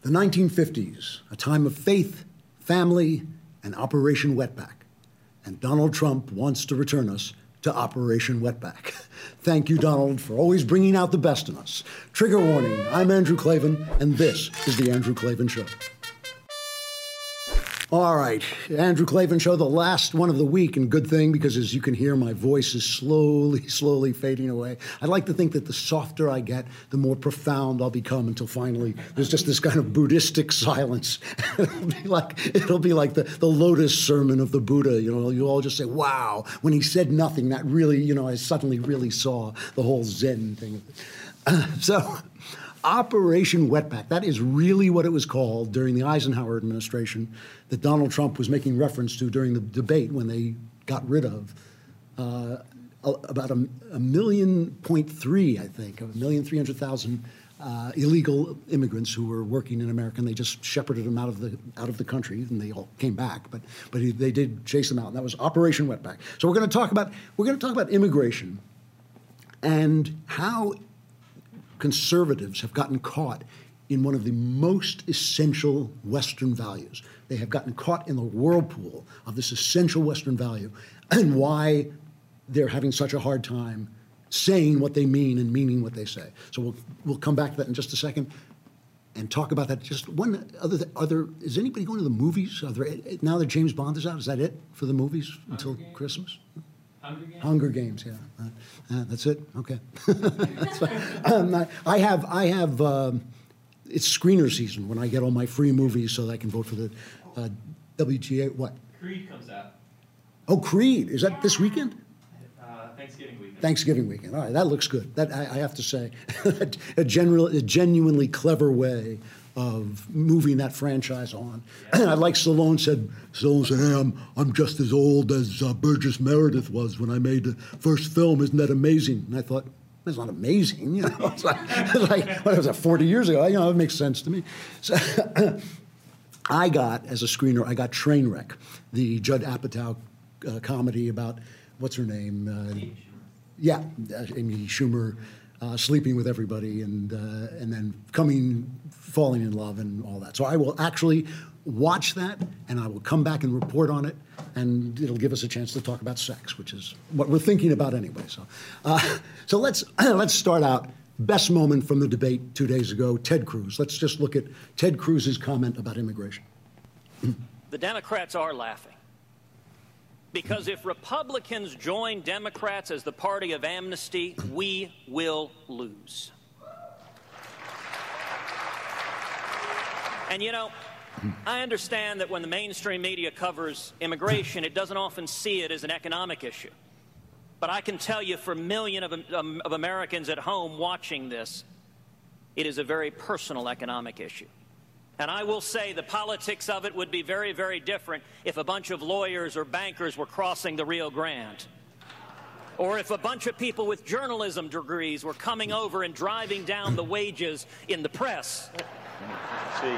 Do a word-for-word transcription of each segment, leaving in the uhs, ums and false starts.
The nineteen fifties, a time of faith, family, and Operation Wetback. And Donald Trump wants to return us to Operation Wetback. Thank you, Donald, for always bringing out the best in us. Trigger warning, I'm Andrew Klavan, and this is The Andrew Klavan Show. All right, Andrew Klavan Show, the last one of the week, and good thing, because as you can hear, my voice is slowly, slowly fading away. I'd like to think that the softer I get, the more profound I'll become until finally there's just this kind of Buddhistic silence. It'll be like, it'll be like the, the lotus sermon of the Buddha, you know, you all just say, wow, when he said nothing, that really, you know, I suddenly really saw the whole Zen thing. Uh, so... Operation Wetback, that is really what it was called during the Eisenhower administration that Donald Trump was making reference to during the debate when they got rid of uh, about a, a million point three, I think, a million three hundred thousand uh, illegal immigrants who were working in America, and they just shepherded them out of the out of the country, and they all came back, but but he, they did chase them out, and that was Operation Wetback. So we're going to talk about we're going to talk about immigration and how conservatives have gotten caught in one of the most essential Western values. They have gotten caught in the whirlpool of this essential Western value and why they're having such a hard time saying what they mean and meaning what they say. So we'll we'll come back to that in just a second and talk about that. Just one other th- other is anybody going to the movies? Are there, now that James Bond is out, is that it for the movies until Christmas? Hunger Games? Hunger Games, yeah. Uh, uh, that's it? Okay. So, um, I, I have, I have um, it's screener season when I get all my free movies so that I can vote for the uh, W G A, what? Creed comes out. Oh, Creed. Is that this weekend? Uh, Thanksgiving weekend. Thanksgiving weekend. All right, that looks good. That I, I have to say, a, general, a genuinely clever way of moving that franchise on. Yeah. I like Stallone said, Stallone said, hey, I'm, I'm just as old as uh, Burgess Meredith was when I made the first film. Isn't that amazing? And I thought, that's not amazing. You know, it's like, it's like what was that, forty years ago? You know, it makes sense to me. So I got, as a screener, I got Trainwreck, the Judd Apatow uh, comedy about, what's her name? Uh, Amy Schumer. Yeah, uh, Amy Schumer. Uh, sleeping with everybody and uh, and then coming, falling in love and all that. So I will actually watch that and I will come back and report on it, and it'll give us a chance to talk about sex, which is what we're thinking about anyway. So uh, so let's let's start out. Best moment from the debate two days ago, Ted Cruz. Let's just look at Ted Cruz's comment about immigration. The Democrats are laughing. Because if Republicans join Democrats as the party of amnesty, we will lose. And you know, I understand that when the mainstream media covers immigration, it doesn't often see it as an economic issue. But I can tell you, for millions of, um, of Americans at home watching this, it is a very personal economic issue. And I will say the politics of it would be very, very different if a bunch of lawyers or bankers were crossing the Rio Grande. Or if a bunch of people with journalism degrees were coming over and driving down the wages in the press. See.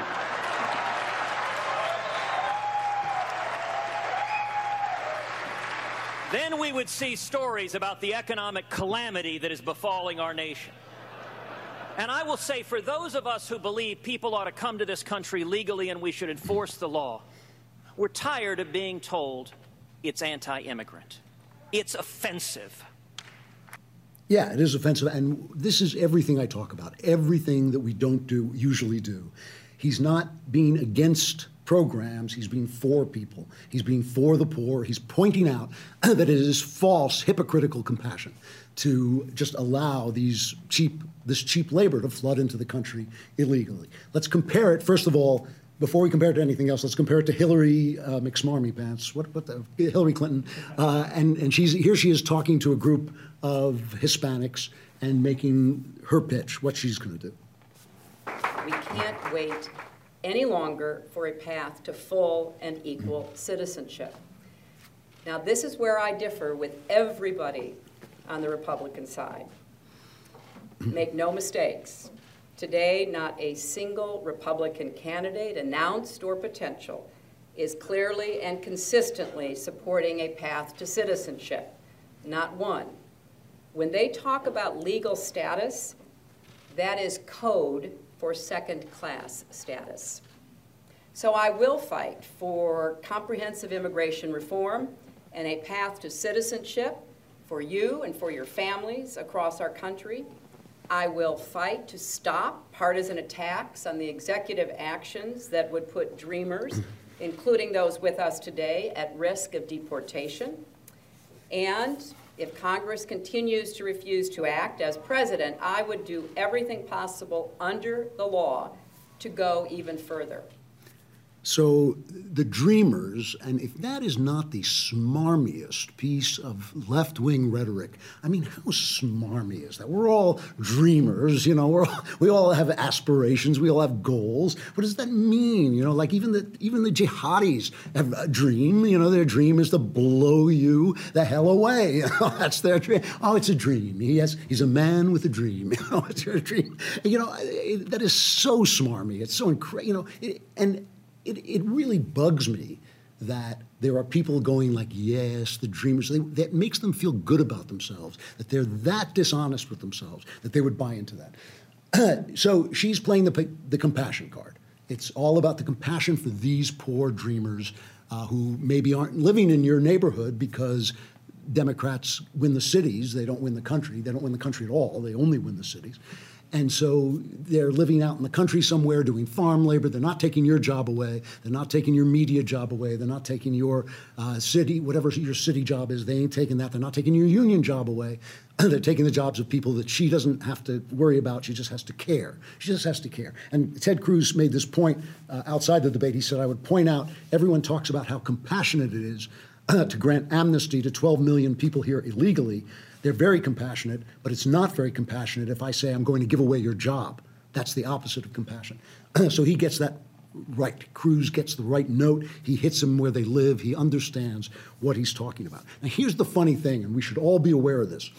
Then we would see stories about the economic calamity that is befalling our nation. And I will say, for those of us who believe people ought to come to this country legally and we should enforce the law, we're tired of being told it's anti-immigrant. It's offensive. Yeah, it is offensive. And this is everything I talk about, everything that we don't do, usually do. He's not being against programs. He's being for people. He's being for the poor. He's pointing out that it is false, hypocritical compassion to just allow these cheap, this cheap labor to flood into the country illegally. Let's compare it, first of all, before we compare it to anything else, let's compare it to Hillary uh, McSmarmy Pants, what, what the, Hillary Clinton, uh, and, and she's, here she is talking to a group of Hispanics and making her pitch, what she's gonna do. We can't wait any longer for a path to full and equal citizenship. Now, this is where I differ with everybody on the Republican side. Make no mistakes. Today, not a single Republican candidate, announced or potential, is clearly and consistently supporting a path to citizenship. Not one. When they talk about legal status, that is code for second-class status. So I will fight for comprehensive immigration reform and a path to citizenship for you and for your families across our country. I will fight to stop partisan attacks on the executive actions that would put dreamers, including those with us today, at risk of deportation. And if Congress continues to refuse to act as president, I would do everything possible under the law to go even further. So the Dreamers, and if that is not the smarmiest piece of left-wing rhetoric, I mean, how smarmy is that? We're all dreamers, you know, we're all, we all have aspirations, we all have goals. What does that mean? You know, like even the even the jihadis have a dream, you know, their dream is to blow you the hell away. You know, that's their dream. Oh, it's a dream. He has, he's a man with a dream. You know, it's your dream. You know, it, that is so smarmy. It's so incredible, you know, it, and It, it really bugs me that there are people going like, yes, the dreamers, they, that makes them feel good about themselves, that they're that dishonest with themselves, that they would buy into that. So she's playing the, the compassion card. It's all about the compassion for these poor dreamers uh, who maybe aren't living in your neighborhood because Democrats win the cities, they don't win the country. They don't win the country at all, they only win the cities. And so they're living out in the country somewhere doing farm labor. They're not taking your job away. They're not taking your media job away. They're not taking your uh, city, whatever your city job is. They ain't taking that. They're not taking your union job away. They're taking the jobs of people that she doesn't have to worry about. She just has to care. She just has to care. And Ted Cruz made this point uh, outside the debate. He said, I would point out, everyone talks about how compassionate it is uh, to grant amnesty to twelve million people here illegally. They're very compassionate, but it's not very compassionate if I say I'm going to give away your job. That's the opposite of compassion. So he gets that right. Cruz gets the right note. He hits them where they live. He understands what he's talking about. Now, here's the funny thing, and we should all be aware of this.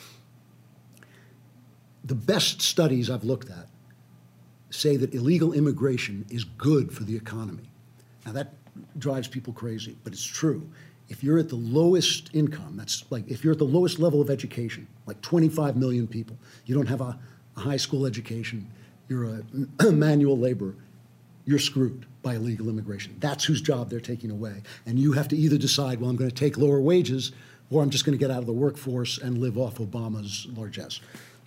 The best studies I've looked at say that illegal immigration is good for the economy. Now, that drives people crazy, but it's true. If you're at the lowest income, that's like if you're at the lowest level of education, like twenty-five million people, you don't have a, a high school education, you're a, a manual laborer, you're screwed by illegal immigration. That's whose job they're taking away. And you have to either decide, well, I'm going to take lower wages, or I'm just going to get out of the workforce and live off Obama's largesse.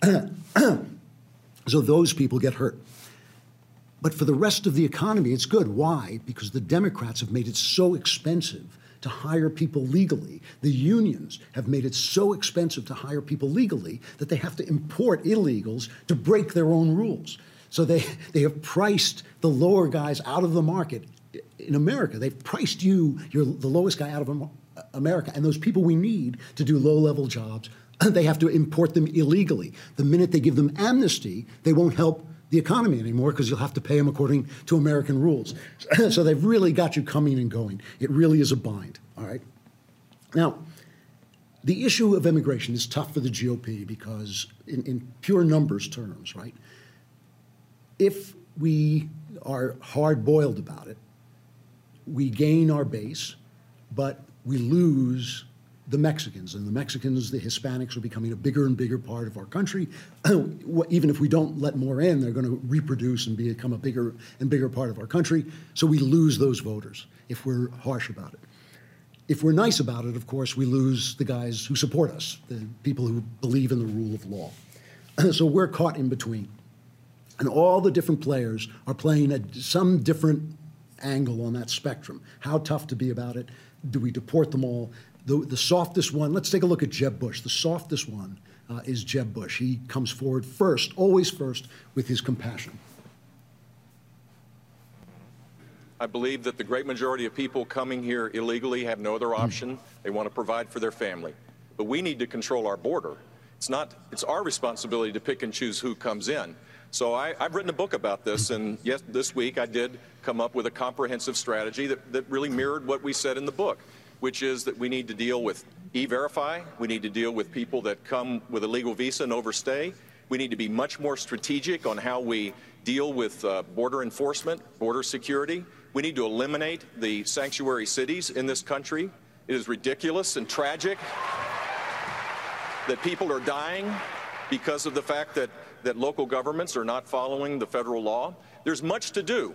So those people get hurt. But for the rest of the economy, it's good. Why? Because the Democrats have made it so expensive to hire people legally. The unions have made it so expensive to hire people legally that they have to import illegals to break their own rules. So they, they have priced the lower guys out of the market in America. They've priced you, you're the lowest guy out of America, and those people we need to do low-level jobs, they have to import them illegally. The minute they give them amnesty, they won't help the economy anymore because you'll have to pay them according to American rules. So they've really got you coming and going. It really is a bind, all right? Now, the issue of immigration is tough for the G O P because in, in pure numbers terms, right? If we are hard-boiled about it, we gain our base, but we lose the Mexicans, and the Mexicans, the Hispanics are becoming a bigger and bigger part of our country. Even if we don't let more in, they're going to reproduce and become a bigger and bigger part of our country. So we lose those voters if we're harsh about it. If we're nice about it, of course, we lose the guys who support us, the people who believe in the rule of law. So we're caught in between. And all the different players are playing at some different angle on that spectrum. How tough to be about it? Do we deport them all? The, the softest one, let's take a look at Jeb Bush. The softest one uh, is Jeb Bush. He comes forward first, always first, with his compassion. I believe that the great majority of people coming here illegally have no other option. They want to provide for their family. But we need to control our border. It's not, it's our responsibility to pick and choose who comes in. So I, I've written a book about this, and yes, this week I did come up with a comprehensive strategy that, that really mirrored what we said in the book, which is that we need to deal with E-Verify. We need to deal with people that come with a legal visa and overstay. We need to be much more strategic on how we deal with uh, border enforcement, border security. We need to eliminate the sanctuary cities in this country. It is ridiculous and tragic that people are dying because of the fact that that local governments are not following the federal law. There's much to do.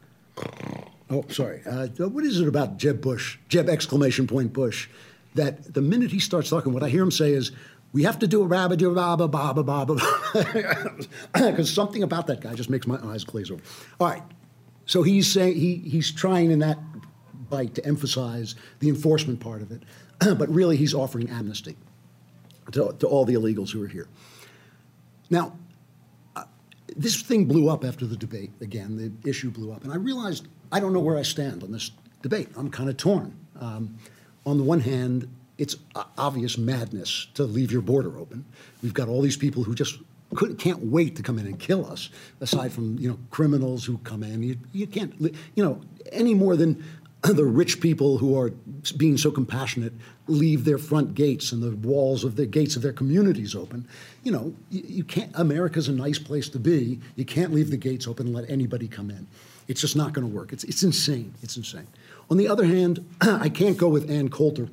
Oh, sorry. Uh, what is it about Jeb Bush, Jeb exclamation point Bush, that the minute he starts talking, what I hear him say is, we have to do a rabbit, do a baba, baba, baba, because something about that guy just makes my eyes glaze over. All right. So he's saying he he's trying in that bite to emphasize the enforcement part of it, but really he's offering amnesty to, to all the illegals who are here. Now, uh, this thing blew up after the debate. Again, the issue blew up, and I realized I don't know where I stand on this debate. I'm kind of torn. Um, on the one hand, it's obvious madness to leave your border open. We've got all these people who just couldn't, can't wait to come in and kill us, aside from, you know, criminals who come in. You, you can't, you know, any more than the rich people who are being so compassionate leave their front gates and the walls of the gates of their communities open. You know, you, you can't, America's a nice place to be. You can't leave the gates open and let anybody come in. It's just not going to work. It's, it's insane. It's insane. On the other hand, I can't go with Ann Coulter.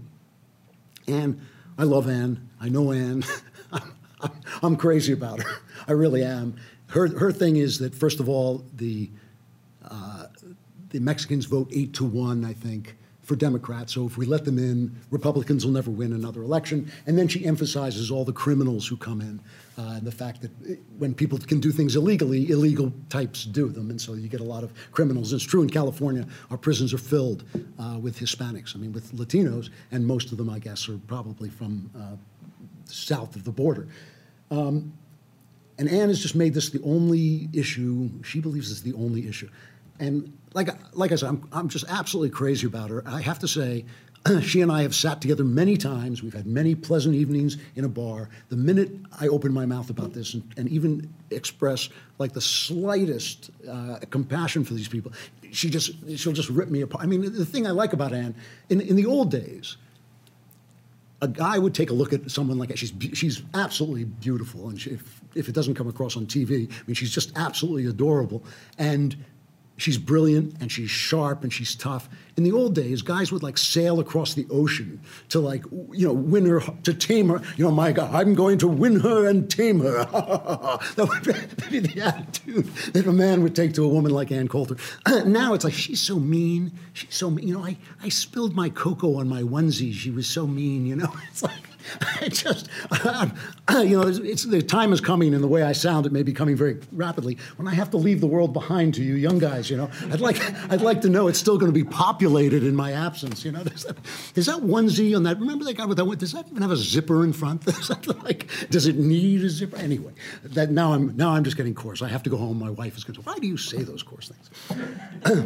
Ann, I love Ann. I know Ann. I'm, I'm crazy about her. I really am. Her her thing is that, first of all, the uh, the Mexicans vote eight to one, I think, for Democrats. So if we let them in, Republicans will never win another election. And then she emphasizes all the criminals who come in, uh, and the fact that when people can do things illegally, illegal types do them. And so you get a lot of criminals. And it's true in California, our prisons are filled uh, with Hispanics. I mean, with Latinos, and most of them, I guess, are probably from uh, south of the border. Um, and Ann has just made this the only issue. She believes it's the only issue. And like, like I said, I'm, I'm just absolutely crazy about her. I have to say, she and I have sat together many times. We've had many pleasant evenings in a bar. The minute I open my mouth about this and, and even express like the slightest uh, compassion for these people, she just, she'll just rip me apart. I mean, the thing I like about Ann, in, in the old days, a guy would take a look at someone like that. She's she's absolutely beautiful, and she, if if it doesn't come across on T V, I mean, she's just absolutely adorable, and she's brilliant, and she's sharp, and she's tough. In the old days, guys would like sail across the ocean to like you know win her, to tame her. You know, my God, I'm going to win her and tame her. That would be the attitude that a man would take to a woman like Ann Coulter. Now it's like, she's so mean. She's so mean. You know, I I spilled my cocoa on my onesie. She was so mean. You know, it's like. I just, you know, it's, it's, the time is coming, and the way I sound, it may be coming very rapidly, when I have to leave the world behind to you young guys, you know. I'd like I'd like to know it's still going to be populated in my absence, you know. Does that, is that onesie on that, remember that guy with that one, does that even have a zipper in front? Does that, like, does it need a zipper? Anyway, that now I'm now I'm just getting coarse. I have to go home. My wife is going to say, why do you say those coarse things?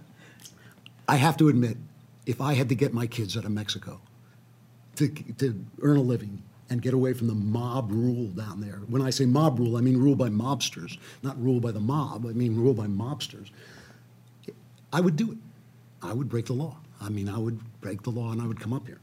I have to admit, if I had to get my kids out of Mexico, To, to earn a living and get away from the mob rule down there. When I say mob rule, I mean rule by mobsters, not rule by the mob. I mean rule by mobsters. I would do it. I would break the law. I mean, I would break the law and I would come up here.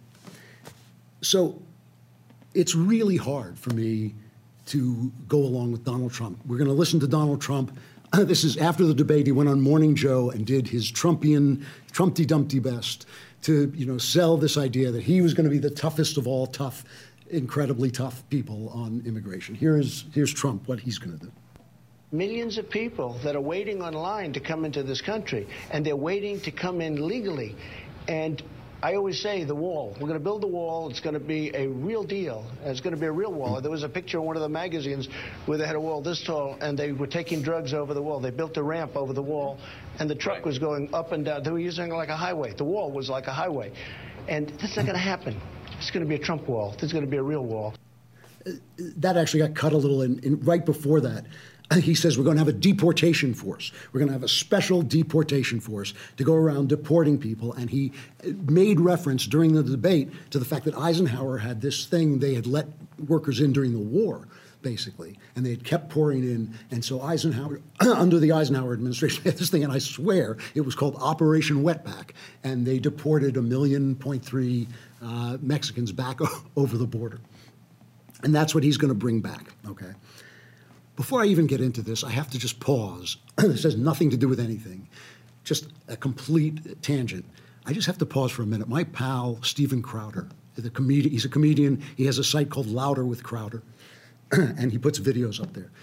So it's really hard for me to go along with Donald Trump. We're going to listen to Donald Trump. This is after the debate. He went on Morning Joe and did his Trumpian, Trumpty-Dumpty best to, you know, sell this idea that he was going to be the toughest of all tough, incredibly tough people on immigration. Here's, here's Trump, what he's going to do. Millions of people that are waiting online to come into this country, and they're waiting to come in legally. And I always say the wall. We're going to build the wall. It's going to be a real deal. It's going to be a real wall. There was a picture in one of the magazines where they had a wall this tall, and they were taking drugs over the wall. They built a ramp over the wall, and the truck right. was going up and down. They were using it like a highway. The wall was like a highway. And this is not going to happen. It's going to be a Trump wall. This is going to be a real wall. Uh, that actually got cut a little in, in right before that. He says we're going to have a deportation force. We're going to have a special deportation force to go around deporting people. And he made reference during the debate to the fact that Eisenhower had this thing. They had let workers in during the war, basically, and they had kept pouring in. And so Eisenhower, under the Eisenhower administration, had this thing, and I swear it was called Operation Wetback. And they deported a million point three uh, Mexicans back over the border. And that's what he's going to bring back, okay? Before I even get into this, I have to just pause. This has nothing to do with anything, just a complete tangent. I just have to pause for a minute. My pal, Steven Crowder, the comedian, he's a comedian. He has a site called Louder with Crowder, and he puts videos up there.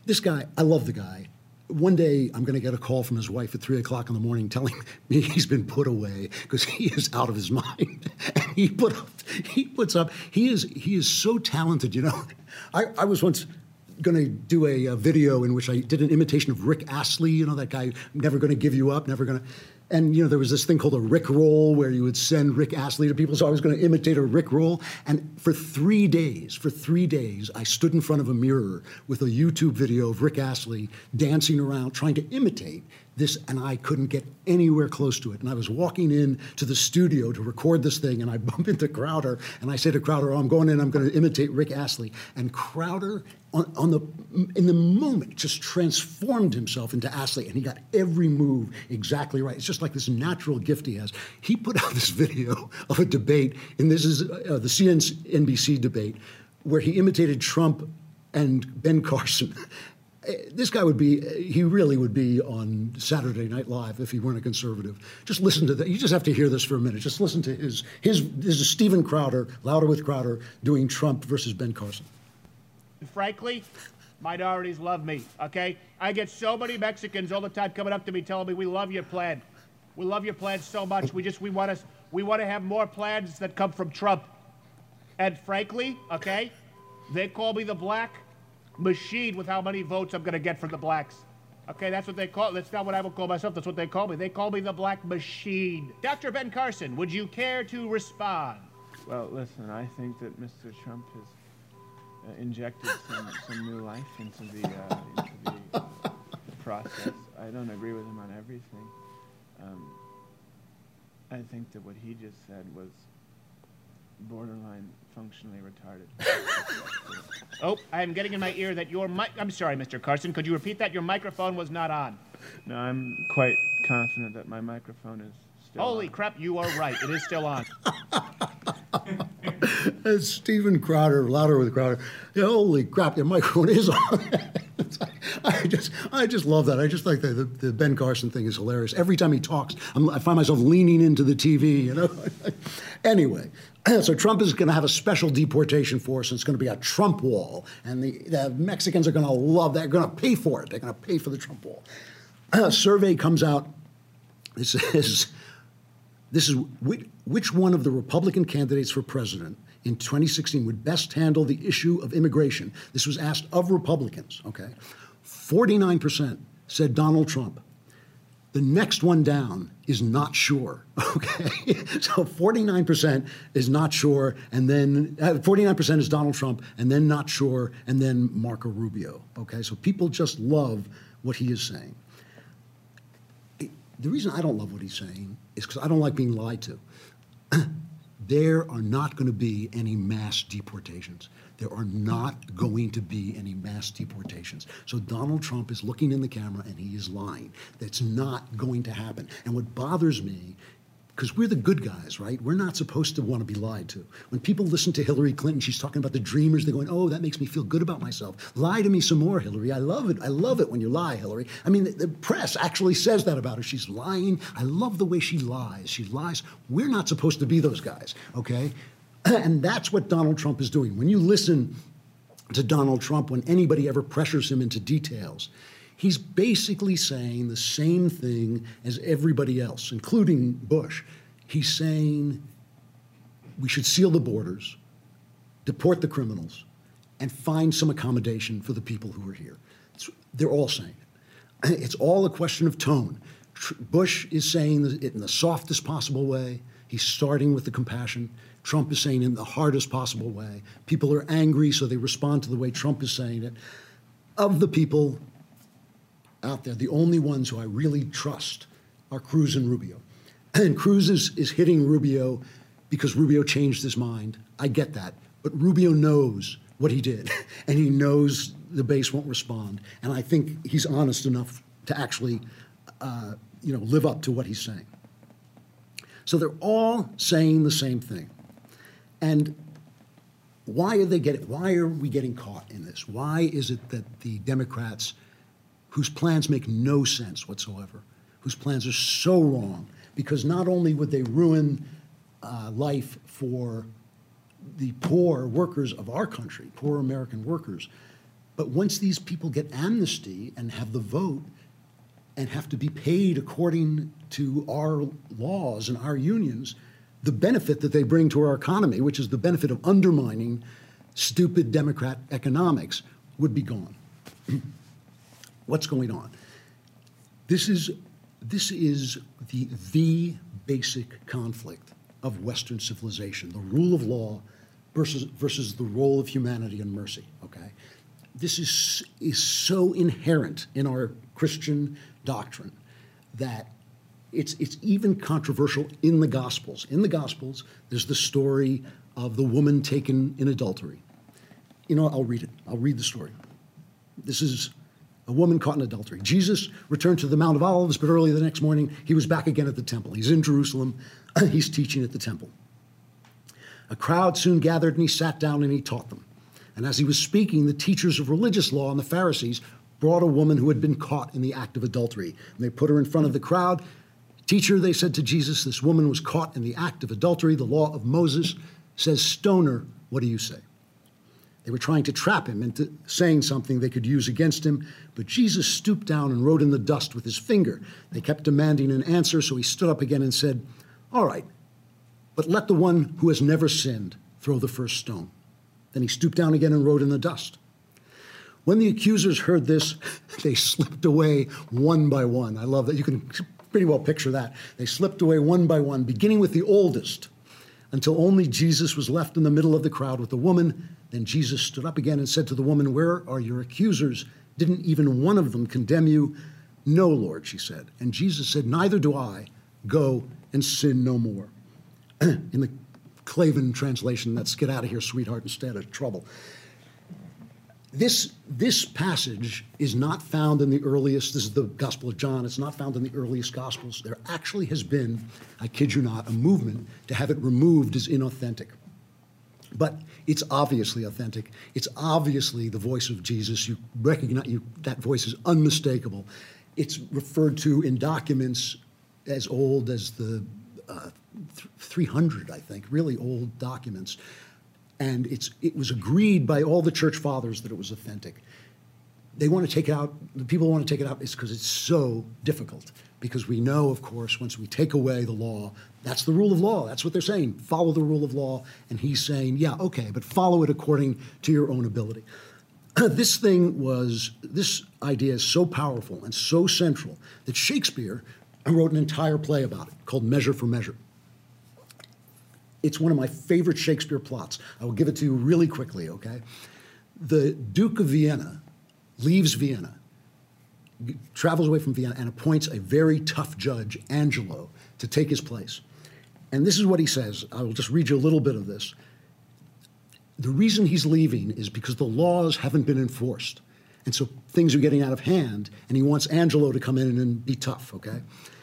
this guy, I love the guy. One day, I'm going to get a call from his wife at three o'clock in the morning telling me he's been put away because he is out of his mind. And he put up, he puts up, he is he is so talented, you know. I, I was once going to do a, a video in which I did an imitation of Rick Astley, you know, that guy, never going to give you up, never going to. And, you know, there was this thing called a Rick roll where you would send Rick Astley to people. So I was going to imitate a Rick roll. And for three days, for three days, I stood in front of a mirror with a YouTube video of Rick Astley dancing around, trying to imitate this. And I couldn't get anywhere close to it. And I was walking in to the studio to record this thing. And I bump into Crowder. And I say to Crowder, oh, I'm going in, I'm going to imitate Rick Astley. And Crowder, on, on the, in the moment, just transformed himself into Astley. And he got every move exactly right. It's just like this natural gift he has. He put out this video of a debate, and this is uh, the C N B C debate, where he imitated Trump and Ben Carson. This guy would be, he really would be on Saturday Night Live if he weren't a conservative. Just listen to that. You just have to hear this for a minute. Just listen to his, his this is Steven Crowder, Louder with Crowder, doing Trump versus Ben Carson. Frankly, minorities love me, okay? I get so many Mexicans all the time coming up to me telling me, we love your plan. We love your plans so much. We just, we want to, we want to have more plans that come from Trump. And frankly, okay, they call me the black machine with how many votes I'm going to get from the blacks. Okay, that's what they call, that's not what I would call myself, that's what they call me. They call me the black machine. Doctor Ben Carson, would you care to respond? Well, listen, I think that Mister Trump has uh, injected some, some new life into the, uh, into the, the process. I don't agree with him on everything. Um, I think that what he just said was borderline functionally retarded. Oh, I'm getting in my ear that your mic... I'm sorry, Mister Carson. Could you repeat that? Your microphone was not on. No, I'm quite confident that my microphone is still Holy on. crap, you are right. It is still on. It's Steven Crowder, Louder with Crowder. Yeah, holy crap, your microphone is on. I just, I just love that. I just think that the, the Ben Carson thing is hilarious. Every time he talks, I'm, I find myself leaning into the T V, you know? Anyway, so Trump is going to have a special deportation force, and it's going to be a Trump wall. And the, the Mexicans are going to love that. They're going to pay for it. They're going to pay for the Trump wall. A survey comes out. It says, this is which, which one of the Republican candidates for president in twenty sixteen would best handle the issue of immigration? This was asked of Republicans, okay? forty-nine percent said Donald Trump. The next one down is not sure, okay? So forty-nine percent is not sure, and then uh, forty-nine percent is Donald Trump, and then not sure, and then Marco Rubio, okay? So people just love what he is saying. The reason I don't love what he's saying is because I don't like being lied to. There are not going to be any mass deportations. There are not going to be any mass deportations. So Donald Trump is looking in the camera and he is lying. That's not going to happen. And what bothers me, because we're the good guys, right? We're not supposed to want to be lied to. When people listen to Hillary Clinton, she's talking about the dreamers, they're going, oh, that makes me feel good about myself. Lie to me some more, Hillary. I love it. I love it when you lie, Hillary. I mean, the, the press actually says that about her. She's lying. I love the way she lies. She lies. We're not supposed to be those guys, okay? And that's what Donald Trump is doing. When you listen to Donald Trump, when anybody ever pressures him into details, he's basically saying the same thing as everybody else, including Bush. He's saying we should seal the borders, deport the criminals, and find some accommodation for the people who are here. It's, they're all saying it. It's all a question of tone. Bush is saying it in the softest possible way. He's starting with the compassion. Trump is saying it in the hardest possible way. People are angry, so they respond to the way Trump is saying it. Of the people out there, the only ones who I really trust are Cruz and Rubio. And Cruz is, is hitting Rubio because Rubio changed his mind. I get that. But Rubio knows what he did, and he knows the base won't respond. And I think he's honest enough to actually uh, you know, live up to what he's saying. So they're all saying the same thing. And why are they getting, why are we getting caught in this? Why is it that the Democrats, whose plans make no sense whatsoever, whose plans are so wrong, because not only would they ruin uh, life for the poor workers of our country, poor American workers, But once these people get amnesty and have the vote and have to be paid according to our laws and our unions, the benefit that they bring to our economy, which is the benefit of undermining stupid Democrat economics, would be gone. What's going on? This is, this is the, the basic conflict of Western civilization, the rule of law versus, versus the role of humanity and mercy, okay? This is, is so inherent in our Christian doctrine that it's, it's even controversial in the Gospels. In the Gospels, there's the story of the woman taken in adultery. You know, I'll read it. I'll read the story. This is a woman caught in adultery. Jesus returned to the Mount of Olives, but early the next morning, he was back again at the temple. He's in Jerusalem. He's teaching at the temple. A crowd soon gathered, and he sat down and he taught them. And as he was speaking, the teachers of religious law and the Pharisees brought a woman who had been caught in the act of adultery. And they put her in front of the crowd. Teacher, they said to Jesus, this woman was caught in the act of adultery. The law of Moses says, stone her. What do you say? They were trying to trap him into saying something they could use against him, but Jesus stooped down and wrote in the dust with his finger. They kept demanding an answer, so he stood up again and said, all right, but let the one who has never sinned throw the first stone. Then he stooped down again and wrote in the dust. When the accusers heard this, they slipped away one by one. I love that. You can pretty well picture that. They slipped away one by one, beginning with the oldest, until only Jesus was left in the middle of the crowd with the woman. Then Jesus stood up again and said to the woman, where are your accusers? Didn't even one of them condemn you? No, Lord, she said. And Jesus said, neither do I. Go and sin no more. In the Clavin translation, that's get out of here, sweetheart, instead of trouble. This, this passage is not found in the earliest, this is the Gospel of John, it's not found in the earliest Gospels. There actually has been, I kid you not, a movement to have it removed as inauthentic. But it's obviously authentic. It's obviously the voice of Jesus. You recognize, you, that voice is unmistakable. It's referred to in documents as old as the uh, three hundred, I think, really old documents. And it's, it was agreed by all the church fathers that it was authentic. They want to take it out, the people want to take it out, it's because it's so difficult. Because we know, of course, once we take away the law, that's the rule of law. That's what they're saying. Follow the rule of law. And he's saying, yeah, okay, but follow it according to your own ability. This thing was, this idea is so powerful and so central that Shakespeare wrote an entire play about it called Measure for Measure. It's one of my favorite Shakespeare plots. I will give it to you really quickly, okay? The Duke of Vienna leaves Vienna, travels away from Vienna, and appoints a very tough judge, Angelo, to take his place. And this is what he says. I will just read you a little bit of this. The reason he's leaving is because the laws haven't been enforced. And so things are getting out of hand, and he wants Angelo to come in and be tough, okay?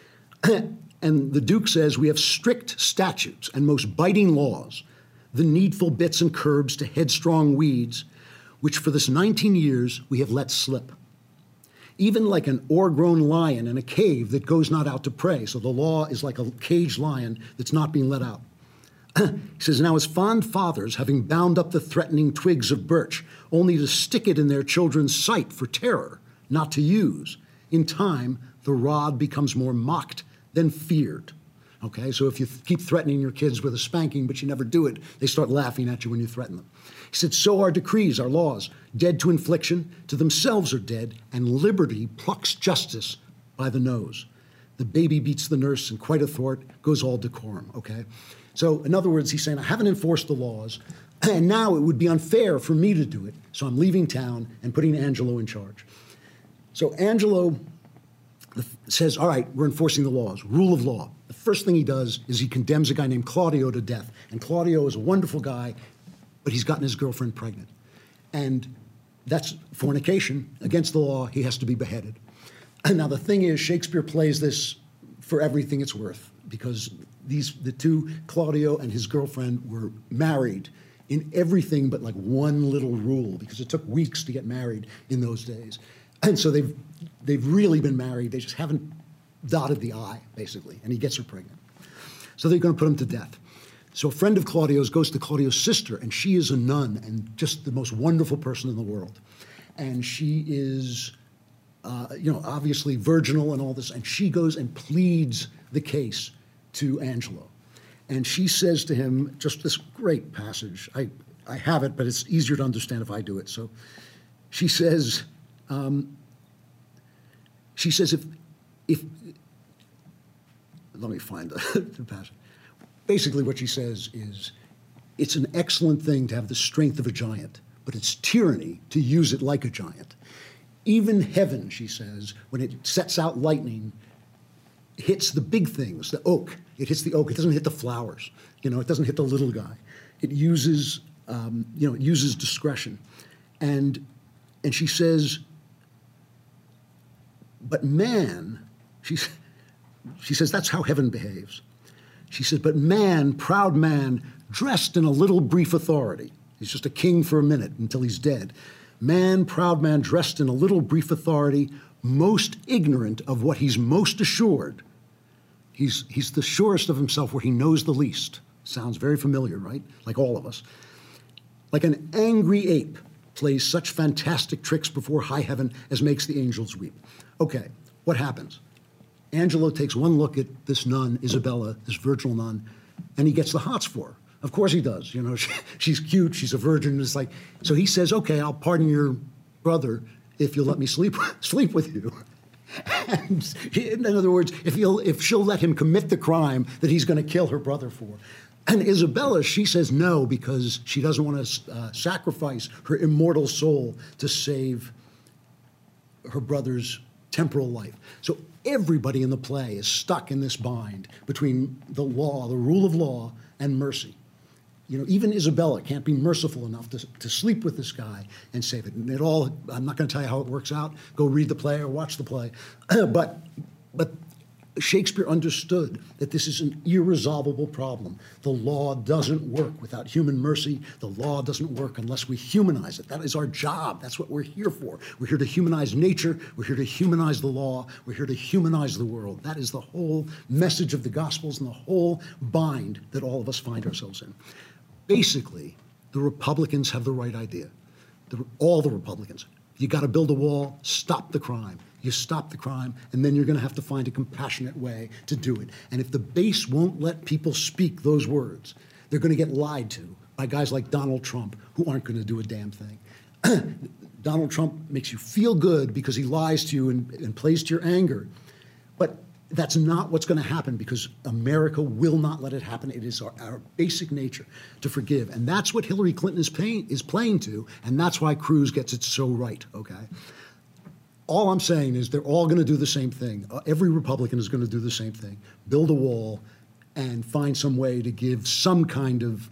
And the Duke says, we have strict statutes and most biting laws, the needful bits and curbs to headstrong weeds, which for this nineteen years we have let slip. Even like an o'ergrown lion in a cave that goes not out to prey. So the law is like a caged lion that's not being let out. He says, now as fond fathers, having bound up the threatening twigs of birch, only to stick it in their children's sight for terror, not to use, in time the rod becomes more mocked than feared. Okay, so if you th- keep threatening your kids with a spanking, but you never do it, they start laughing at you when you threaten them. He said, so are decrees, our laws, dead to infliction, to themselves are dead, and liberty plucks justice by the nose. The baby beats the nurse, and quite athwart goes all decorum, okay? So in other words, he's saying, I haven't enforced the laws, and now it would be unfair for me to do it, so I'm leaving town and putting Angelo in charge. So Angelo says, all right, we're enforcing the laws, rule of law. The first thing he does is he condemns a guy named Claudio to death. And Claudio is a wonderful guy, but he's gotten his girlfriend pregnant. And that's fornication. Against the law, he has to be beheaded. And now the thing is, Shakespeare plays this for everything it's worth, because these the two, Claudio and his girlfriend, were married in everything but like one little rule, because it took weeks to get married in those days. And so they've they've really been married. They just haven't dotted the I, basically. And he gets her pregnant. So they're going to put him to death. So a friend of Claudio's goes to Claudio's sister, and she is a nun and just the most wonderful person in the world. and she is, uh, you know, obviously virginal and all this, and she goes and pleads the case to Angelo. And she says to him, just this great passage. I, I have it, but it's easier to understand if I do it. So she says, um, she says, if, if, let me find the, the passage. Basically what she says is, it's an excellent thing to have the strength of a giant, but it's tyranny to use it like a giant. Even heaven, she says, when it sets out lightning, hits the big things, the oak. It hits the oak. It doesn't hit the flowers. You know, it doesn't hit the little guy. It uses, um, you know, it uses discretion. And, and she says, but man, she, she says, that's how heaven behaves. She says, but man, proud man, dressed in a little brief authority. He's just a king for a minute until he's dead. Man, proud man, dressed in a little brief authority, most ignorant of what he's most assured. He's, he's the surest of himself where he knows the least. Sounds very familiar, right? Like all of us. Like an angry ape plays such fantastic tricks before high heaven as makes the angels weep. Okay, what happens? Angelo takes one look at this nun, Isabella, this virginal nun, and he gets the hots for her. Of course he does. You know, she, she's cute, she's a virgin. It's like, so he says, okay, I'll pardon your brother if you'll let me sleep sleep with you. And he, in other words, if he'll if she'll let him commit the crime that he's going to kill her brother for. And Isabella, she says no because she doesn't want to uh, sacrifice her immortal soul to save her brother's temporal life. So everybody in the play is stuck in this bind between the law, the rule of law, and mercy. You know, even Isabella can't be merciful enough to, to sleep with this guy and save it. And it all, I'm not going to tell you how it works out. Go read the play or watch the play. but, but Shakespeare understood that this is an irresolvable problem. The law doesn't work without human mercy. The law doesn't work unless we humanize it. That is our job. That's what we're here for. We're here to humanize nature. We're here to humanize the law. We're here to humanize the world. That is the whole message of the Gospels and the whole bind that all of us find ourselves in. Basically, the Republicans have the right idea. The, all the Republicans. You got to build a wall, stop the crime. You stop the crime, and then you're going to have to find a compassionate way to do it. And if the base won't let people speak those words, they're going to get lied to by guys like Donald Trump, who aren't going to do a damn thing. Donald Trump makes you feel good because he lies to you and, and plays to your anger. But that's not what's going to happen because America will not let it happen. It is our, our basic nature to forgive. And that's what Hillary Clinton is, paying, is playing to, and that's why Cruz gets it so right, okay? All I'm saying is they're all going to do the same thing. Uh, every Republican is going to do the same thing. Build a wall and find some way to give some kind of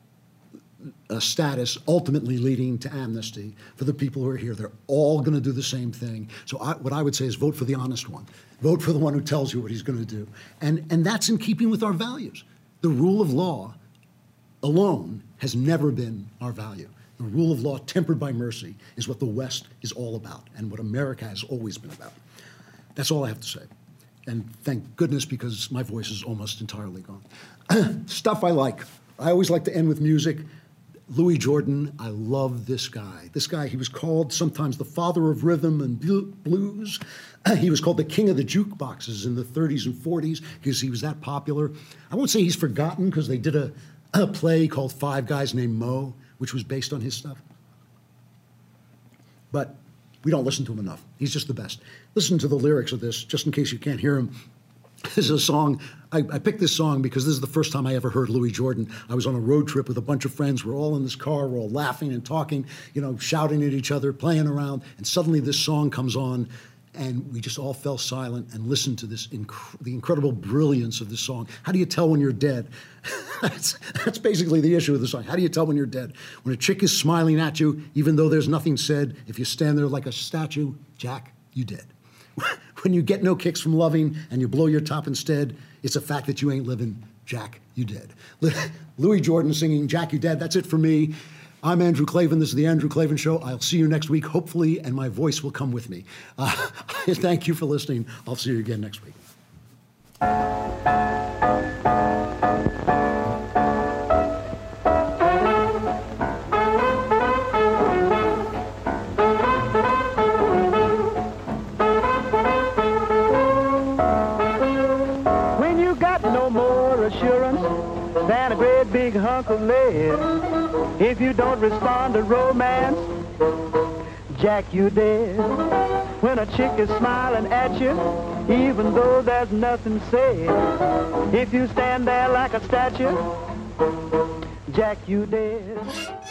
uh, status, ultimately leading to amnesty for the people who are here. They're all going to do the same thing. So I, what I would say is vote for the honest one. Vote for the one who tells you what he's going to do. And, and that's in keeping with our values. The rule of law alone has never been our value. The rule of law tempered by mercy is what the West is all about and what America has always been about. That's all I have to say. And thank goodness, because my voice is almost entirely gone. Stuff I like. I always like to end with music. Louis Jordan, I love this guy. This guy, he was called sometimes the father of rhythm and blues. He was called the king of the jukeboxes in the thirties and forties because he was that popular. I won't say he's forgotten because they did a, a play called Five Guys Named Mo, which was based on his stuff. But we don't listen to him enough. He's just the best. Listen to the lyrics of this, just in case you can't hear him. This is a song, I, I picked this song because this is the first time I ever heard Louis Jordan. I was on a road trip with a bunch of friends. We're all in this car. We're all laughing and talking, you know, shouting at each other, playing around. And suddenly this song comes on, and we just all fell silent and listened to this inc- the incredible brilliance of this song. How do you tell when you're dead? that's, that's basically the issue of the song. How do you tell when you're dead? When a chick is smiling at you, even though there's nothing said, if you stand there like a statue, Jack, you dead. When you get no kicks from loving and you blow your top instead, it's a fact that you ain't living, Jack, you dead. Louis Jordan singing Jack, you dead. That's it for me. I'm Andrew Klavan. This is the Andrew Klavan Show. I'll see you next week, hopefully, and my voice will come with me. Uh, thank you for listening. I'll see you again next week. more assurance than a great big hunk of lead. If you don't respond to romance, Jack, you dead. When a chick is smiling at you, even though there's nothing said, if you stand there like a statue, Jack, you dead.